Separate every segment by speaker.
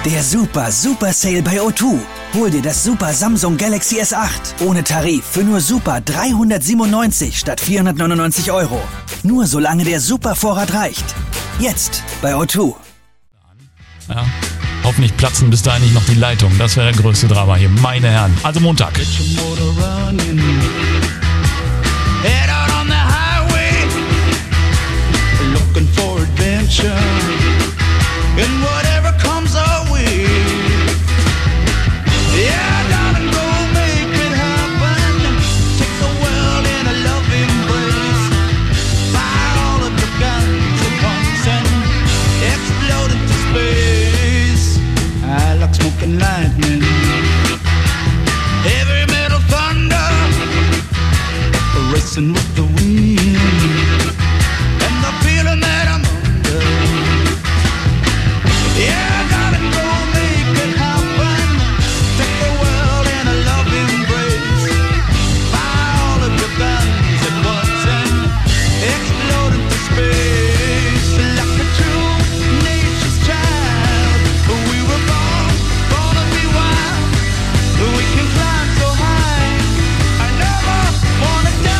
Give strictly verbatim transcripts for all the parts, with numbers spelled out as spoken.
Speaker 1: Der Super, Super Sale bei O zwei. Hol dir das Super Samsung Galaxy S acht. Ohne Tarif für nur Super dreihundertsiebenundneunzig statt vierhundertneunundneunzig Euro. Nur solange der Super-Vorrat reicht. Jetzt bei O zwei.
Speaker 2: Ja. Hoffentlich platzen bis dahin nicht noch die Leitung. Das wäre der größte Drama hier. Meine Herren. Also Montag.
Speaker 3: Head out on the highway, looking for adventure, and whatever comes our way. Yeah, darling, go make it happen. Take the world in a love embrace. Fire all of your guns at once and explode into space. I like smoking lightning, heavy metal thunder, racing with the wind, and the feeling that I'm under. Yeah, gotta go make it happen. Take the world in a love embrace. Fire all of your guns at once and explode into space. Like a true nature's child, we were born, born to be wild. We can climb so high, I never wanna die.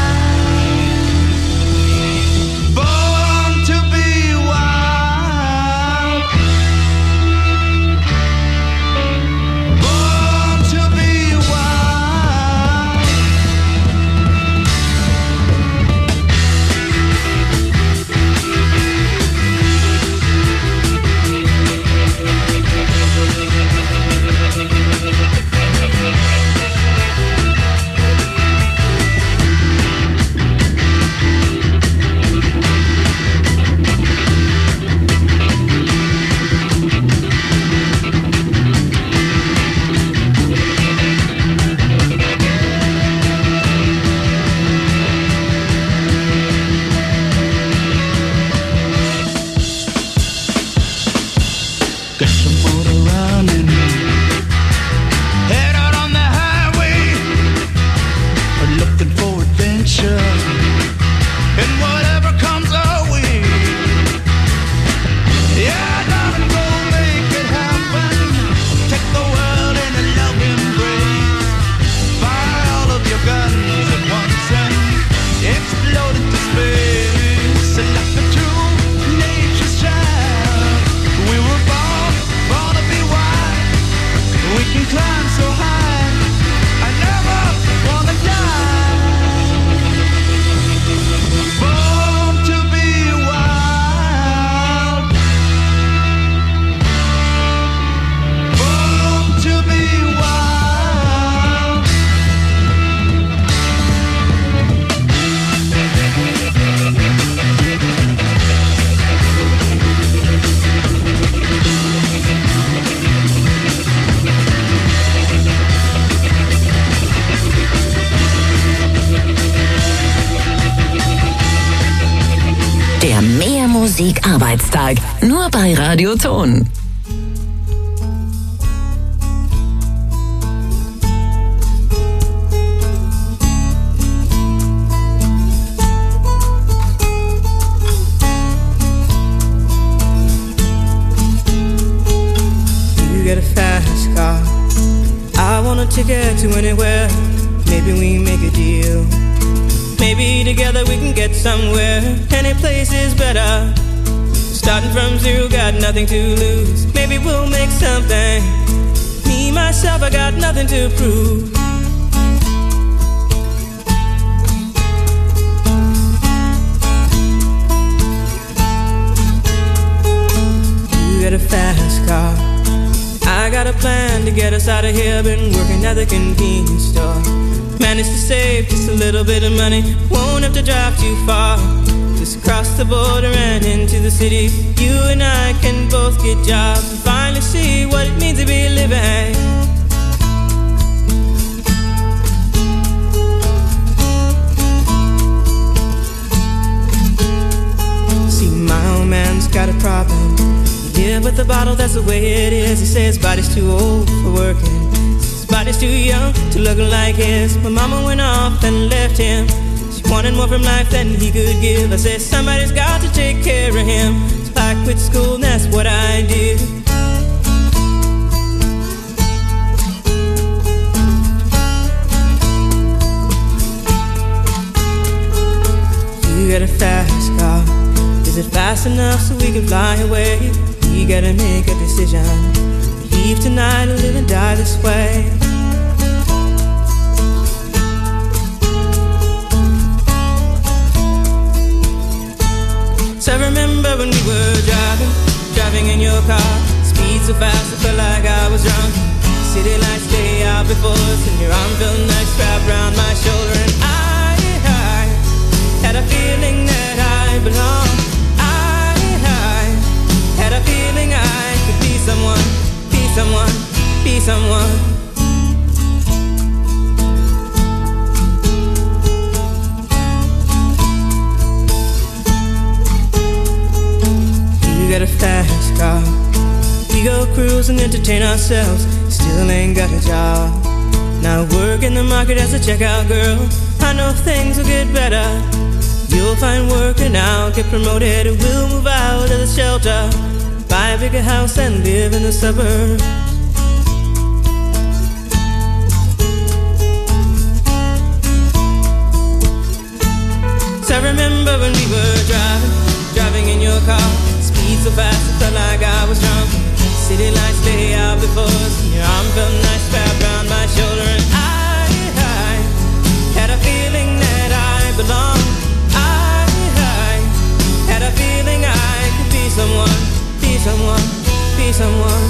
Speaker 4: Musikarbeitstag. Nur bei Radio Ton.
Speaker 5: You get a fast car. I want a ticket to anywhere. Maybe we make a deal. Maybe together we can get somewhere. Any place is better. Starting from zero, got nothing to lose. Maybe we'll make something. Me, myself, I got nothing to prove. You got a fast car. I got a plan to get us out of here. Been working at the convenience store. Managed to save just a little bit of money. Won't have to drive too far. Just cross the border and into the city. You and I can both get jobs and finally see what it means to be living. See, my old man's got a problem. Yeah, with the bottle, that's the way it is. He says his body's too old for working. His body's too young to look like his. My mama went off and left him. She wanted more from life than he could give. I said somebody's got to take care of him. So I quit school and that's what I did. enough so we can fly away. We gotta make a decision. Leave tonight or live and die this way. So I remember when we were driving, driving in your car. Speed so fast I felt like I was drunk. City lights lay out before us, and your arm felt nice wrapped around my shoulder. And I, I had a feeling that I belonged. I, I had a feeling I could be someone, be someone, be someone. You got a fast car. We go cruise and entertain ourselves. Still ain't got a job. Now work in the market as a checkout girl. I know things will get better. You'll find work and I'll get promoted. We'll move out of the shelter, buy a bigger house and live in the suburbs. So I remember when we were driving, driving in your car. Speed so fast it felt like I was drunk. City lights lay out before us, and your arm felt nice wrapped around my shoulder. And I, I had a feeling that I belonged. I, I had a feeling I could be someone, be someone, be someone.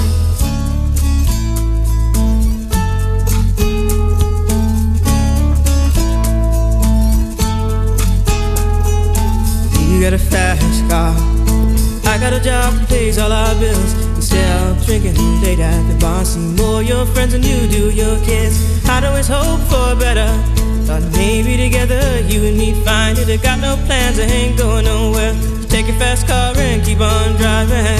Speaker 5: You got a fast car. I got a job that pays all our bills. Instead of drinking late at the bar, see more your friends than you do your kids. I'd always hope for better. Thought maybe together you and me find it. I got no plans, I ain't going nowhere. So take your fast car and keep on driving.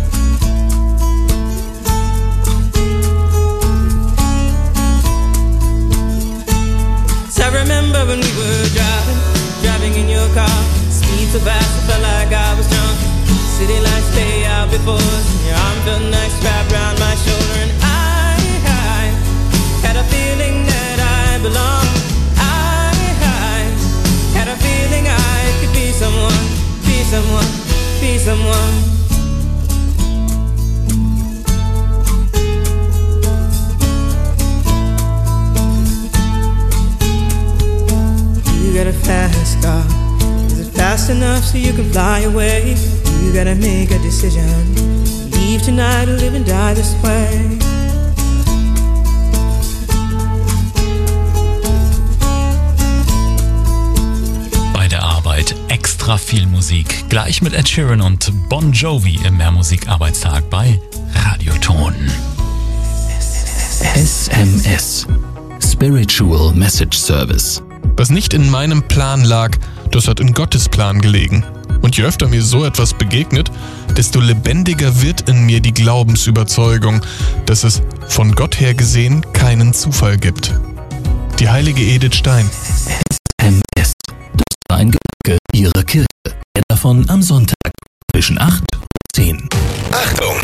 Speaker 5: So I remember when we were driving, driving in your car. Speed so fast I felt like I was drunk. City lights lay out before us, and your arm felt nice wrapped around my shoulder. And I, I had a feeling that I belonged. I, I had a feeling I could be someone, be someone, be someone. You got a fast car. Is it fast enough so you can fly away? You gotta make a decision. Leave tonight or live and die this way.
Speaker 2: Bei der Arbeit extra viel Musik. Gleich mit Ed Sheeran und Bon Jovi im Mehrmusik-Arbeitstag bei Radioton.
Speaker 6: S M S. Spiritual Message Service.
Speaker 7: Was nicht in meinem Plan lag, das hat in Gottes Plan gelegen. Und je öfter mir so etwas begegnet, desto lebendiger wird in mir die Glaubensüberzeugung, dass es von Gott her gesehen keinen Zufall gibt. Die heilige Edith Stein.
Speaker 6: S M S. Das war ein Gedanke Ihrer Kirche. Mehr davon am Sonntag zwischen acht und zehn.
Speaker 8: Achtung!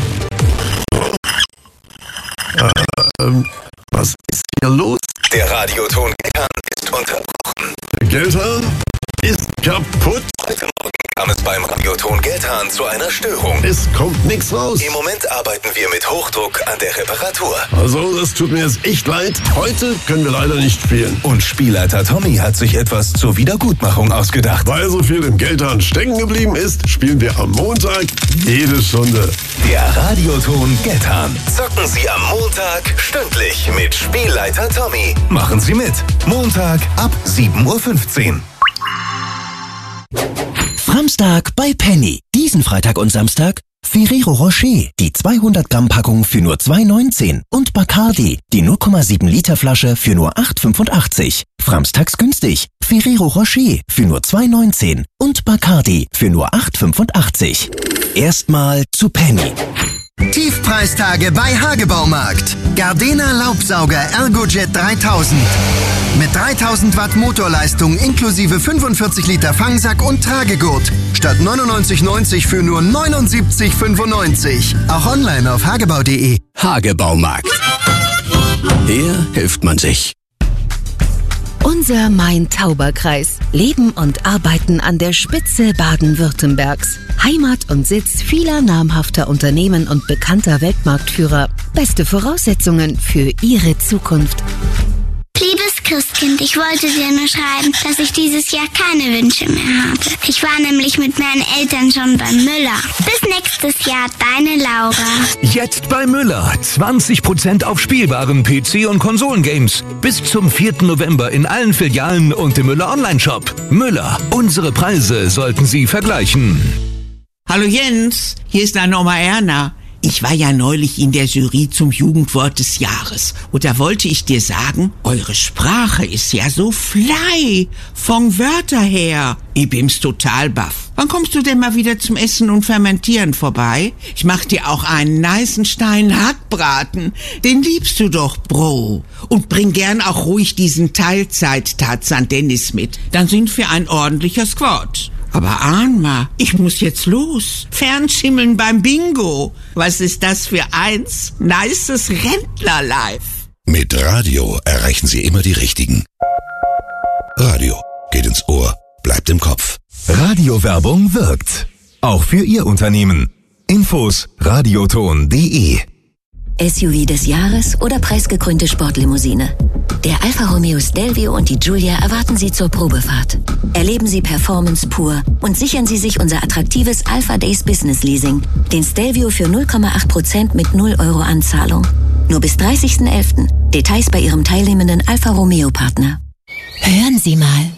Speaker 8: Äh, ähm, was ist hier los? Der Radioton Geldhahn ist unterbrochen. Der Geldhahn ist kaputt. Heute Morgen kam es beim Radioton Geldhahn zu einer Störung. Es kommt nichts raus. Im Moment arbeiten wir mit Hochdruck an der Reparatur. Also, das tut mir jetzt echt leid. Heute können wir leider nicht spielen. Und Spielleiter Tommy hat sich etwas zur Wiedergutmachung ausgedacht. Weil so viel im Geldhahn stecken geblieben ist, spielen wir am Montag jede Stunde. Der Radioton Geldhahn. Zocken Sie am Montag stündlich mit Spielleiter Tommy. Machen Sie mit. Montag ab sieben Uhr fünfzehn.
Speaker 1: Framstag bei Penny. Diesen Freitag und Samstag Ferrero Rocher, die zweihundert Gramm Packung für nur zwei neunzehn und Bacardi, die null Komma sieben Liter Flasche für nur acht fünfundachtzig. Framstags günstig. Ferrero Rocher für nur zwei neunzehn und Bacardi für nur acht fünfundachtzig. Erstmal zu Penny.
Speaker 9: Tiefpreistage bei Hagebaumarkt. Gardena Laubsauger Ergojet dreitausend. Mit dreitausend Watt Motorleistung inklusive fünfundvierzig Liter Fangsack und Tragegurt. Statt neunundneunzig neunzig für nur neunundsiebzig fünfundneunzig. Auch online auf hagebau punkt de.
Speaker 6: Hagebaumarkt. Hier hilft man sich.
Speaker 10: Unser Main-Tauber-Kreis. Leben und arbeiten an der Spitze Baden-Württembergs. Heimat und Sitz vieler namhafter Unternehmen und bekannter Weltmarktführer. Beste Voraussetzungen für Ihre Zukunft.
Speaker 11: Liebes Christkind, ich wollte dir nur schreiben, dass ich dieses Jahr keine Wünsche mehr habe. Ich war nämlich mit meinen Eltern schon beim Müller. Bis nächstes Jahr, deine Laura.
Speaker 12: Jetzt bei Müller. zwanzig Prozent auf spielbaren P C- und Konsolengames. Bis zum vierten November in allen Filialen und im Müller Online-Shop. Müller, unsere Preise sollten Sie vergleichen.
Speaker 13: Hallo Jens, hier ist deine Oma Erna. Ich war ja neulich in der Jury zum Jugendwort des Jahres und da wollte ich dir sagen, eure Sprache ist ja so frei, von Wörter her. Ich bin's total baff. Wann kommst du denn mal wieder zum Essen und Fermentieren vorbei? Ich mach dir auch einen nicen Stein Hackbraten, den liebst du doch, Bro. Und bring gern auch ruhig diesen Teilzeit-Tarzan Dennis mit, dann sind wir ein ordentlicher Squad. Aber Ahnma, ich muss jetzt los. Fernschimmeln beim Bingo. Was ist das für eins? Nices Rentner-Life.
Speaker 8: Mit Radio erreichen Sie immer die Richtigen. Radio geht ins Ohr, bleibt im Kopf.
Speaker 14: Radiowerbung wirkt. Auch für Ihr Unternehmen. Infos radioton punkt de.
Speaker 4: S U V des Jahres oder preisgekrönte Sportlimousine. Der Alfa Romeo Stelvio und die Giulia erwarten Sie zur Probefahrt. Erleben Sie Performance pur und sichern Sie sich unser attraktives Alpha Days Business Leasing. Den Stelvio für null Komma acht Prozent mit null Euro Anzahlung. Nur bis dreißigsten elften Details bei Ihrem teilnehmenden Alfa Romeo Partner.
Speaker 15: Hören Sie mal.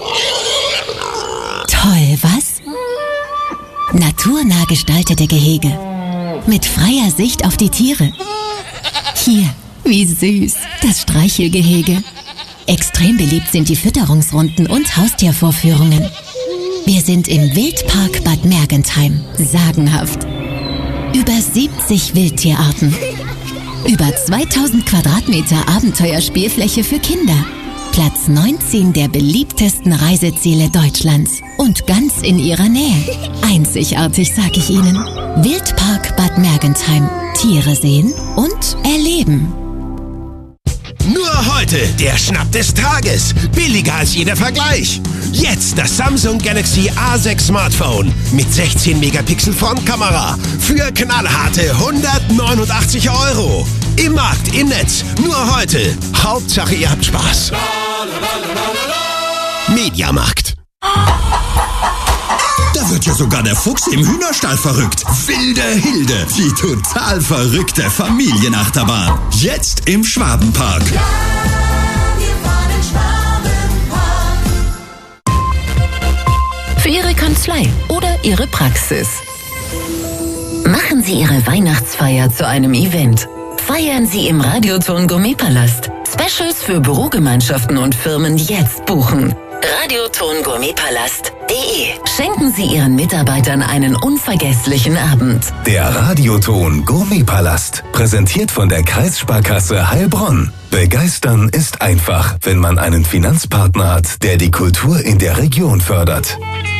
Speaker 15: Toll, was? Naturnah gestaltete Gehege. Mit freier Sicht auf die Tiere. Hier, wie süß, das Streichelgehege. Extrem beliebt sind die Fütterungsrunden und Haustiervorführungen. Wir sind im Wildpark Bad Mergentheim. Sagenhaft. Über siebzig Wildtierarten. Über zweitausend Quadratmeter Abenteuerspielfläche für Kinder. Platz neunzehn der beliebtesten Reiseziele Deutschlands. Und ganz in Ihrer Nähe. Einzigartig, sag ich Ihnen. Wildpark Bad Mergentheim. Tiere sehen und erleben.
Speaker 16: Nur heute der Schnapp des Tages. Billiger als jeder Vergleich. Jetzt das Samsung Galaxy A sechs Smartphone mit sechzehn Megapixel Frontkamera für knallharte hundertneunundachtzig Euro. Im Markt, im Netz, nur heute. Hauptsache ihr habt Spaß. Mediamarkt.
Speaker 17: Da wird ja sogar der Fuchs im Hühnerstall verrückt. Wilde Hilde, die total verrückte Familienachterbahn. Jetzt im Schwabenpark.
Speaker 3: Ja, wir fahren in Schwabenpark.
Speaker 4: Für Ihre Kanzlei oder Ihre Praxis. Machen Sie Ihre Weihnachtsfeier zu einem Event. Feiern Sie im Radioton Gourmetpalast. Specials für Bürogemeinschaften und Firmen jetzt buchen. radioton gourmetpalast punkt de. Schenken Sie Ihren Mitarbeitern einen unvergesslichen Abend.
Speaker 14: Der Radioton Gourmetpalast, präsentiert von der Kreissparkasse Heilbronn. Begeistern ist einfach, wenn man einen Finanzpartner hat, der die Kultur in der Region fördert.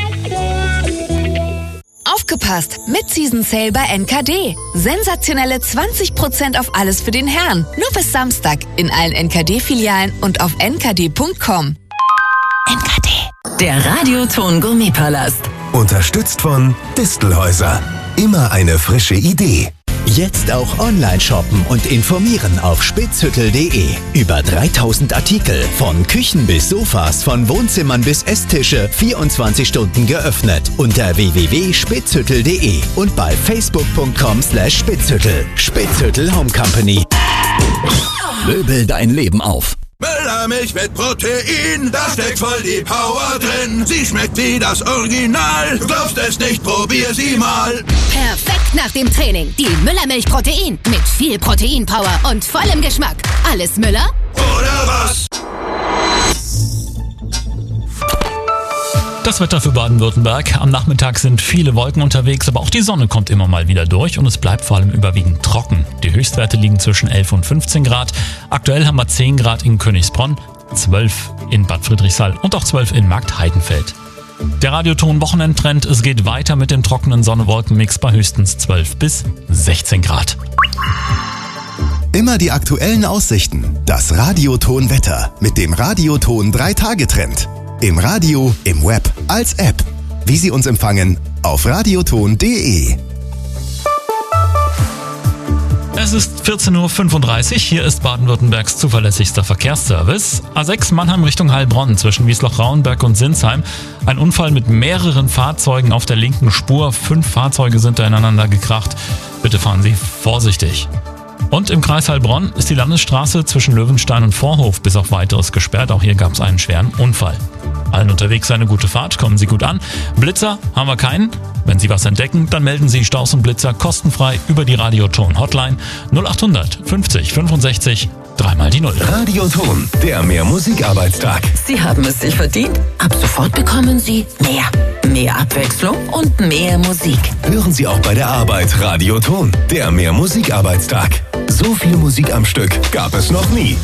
Speaker 18: Aufgepasst! Mid-Season Sale bei N K D. Sensationelle zwanzig Prozent auf alles für den Herrn. Nur bis Samstag in allen N K D-Filialen und auf n k d punkt com.
Speaker 4: N K D. Der Radioton Gourmetpalast.
Speaker 14: Unterstützt von Distelhäuser. Immer eine frische Idee.
Speaker 19: Jetzt auch online shoppen und informieren auf spitzhüttel punkt de. Über dreitausend Artikel, von Küchen bis Sofas, von Wohnzimmern bis Esstische, vierundzwanzig Stunden geöffnet. Unter w w w punkt spitzhüttel punkt de und bei facebook punkt com slash spitzhüttel. Spitzhüttel Home Company. Möbel dein Leben auf.
Speaker 17: Müllermilch mit Protein, da steckt voll die Power drin. Sie schmeckt wie das Original. Du glaubst es nicht, probier sie mal.
Speaker 15: Perfekt nach dem Training. Die Müllermilch Protein mit viel Proteinpower und vollem Geschmack. Alles Müller?
Speaker 17: Oder was?
Speaker 2: Das Wetter für Baden-Württemberg. Am Nachmittag sind viele Wolken unterwegs, aber auch die Sonne kommt immer mal wieder durch und es bleibt vor allem überwiegend trocken. Die Höchstwerte liegen zwischen elf und fünfzehn Grad. Aktuell haben wir zehn Grad in Königsbronn, zwölf in Bad Friedrichshall und auch zwölf in Marktheidenfeld. Der Radioton Wochenendtrend, es geht weiter mit dem trockenen Sonne-Wolken-Mix bei höchstens zwölf bis sechzehn Grad.
Speaker 20: Immer die aktuellen Aussichten. Das Radioton-Wetter mit dem Radioton drei Tage Trend. Im Radio, im Web, als App. Wie Sie uns empfangen, auf radioton punkt de.
Speaker 2: Es ist vierzehn Uhr fünfunddreißig, hier ist Baden-Württembergs zuverlässigster Verkehrsservice. A sechs Mannheim Richtung Heilbronn zwischen Wiesloch-Rauenberg und Sinsheim. Ein Unfall mit mehreren Fahrzeugen auf der linken Spur. Fünf Fahrzeuge sind da ineinander gekracht. Bitte fahren Sie vorsichtig. Und im Kreis Heilbronn ist die Landesstraße zwischen Löwenstein und Vorhof bis auf Weiteres gesperrt. Auch hier gab es einen schweren Unfall. Allen unterwegs eine gute Fahrt, kommen Sie gut an. Blitzer haben wir keinen. Wenn Sie was entdecken, dann melden Sie Staus und Blitzer kostenfrei über die Radioton-Hotline null acht hundert fünfzig fünfundsechzig dreimal die Null.
Speaker 14: Radioton, der Mehr-Musik-Arbeitstag.
Speaker 21: Sie haben es sich verdient. Ab sofort bekommen Sie mehr. Mehr Abwechslung und mehr Musik.
Speaker 14: Hören Sie auch bei der Arbeit Radioton, der Mehr-Musik-Arbeitstag. So viel Musik am Stück gab es noch nie.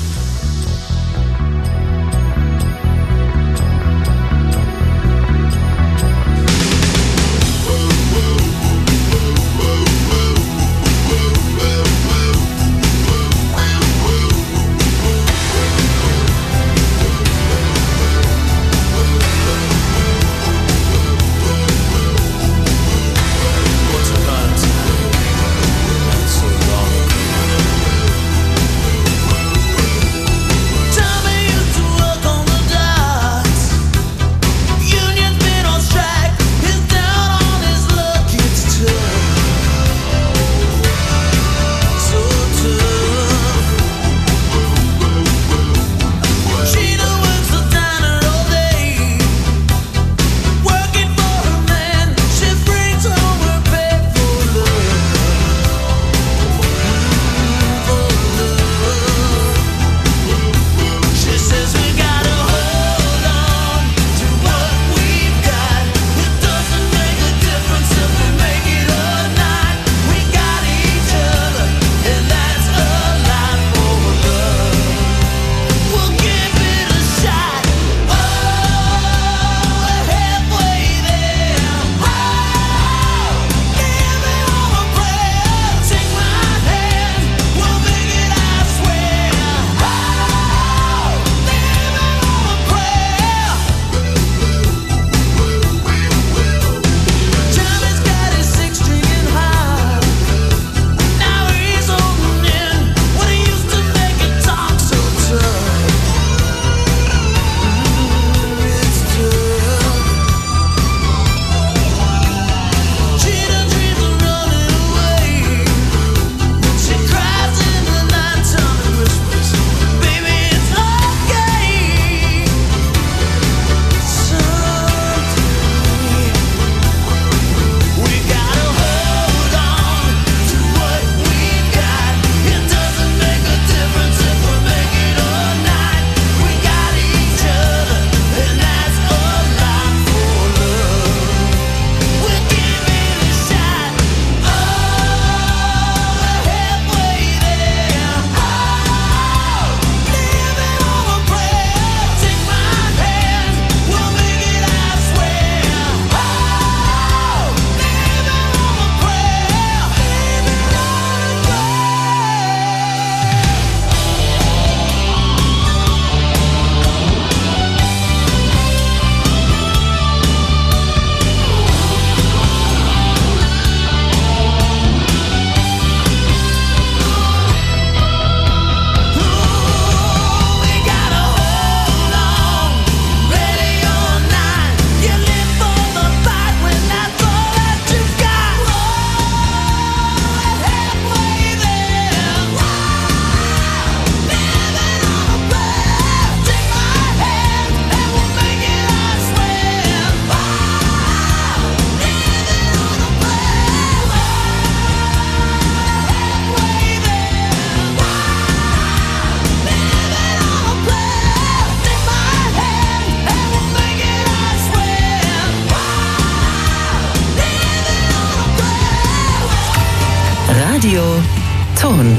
Speaker 21: Ton.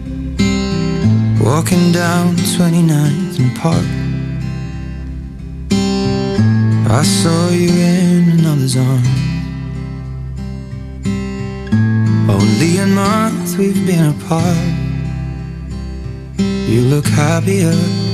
Speaker 22: Walking down twenty-ninth and Park,
Speaker 5: I saw you in another's arms. Only a month we've been apart. You look happier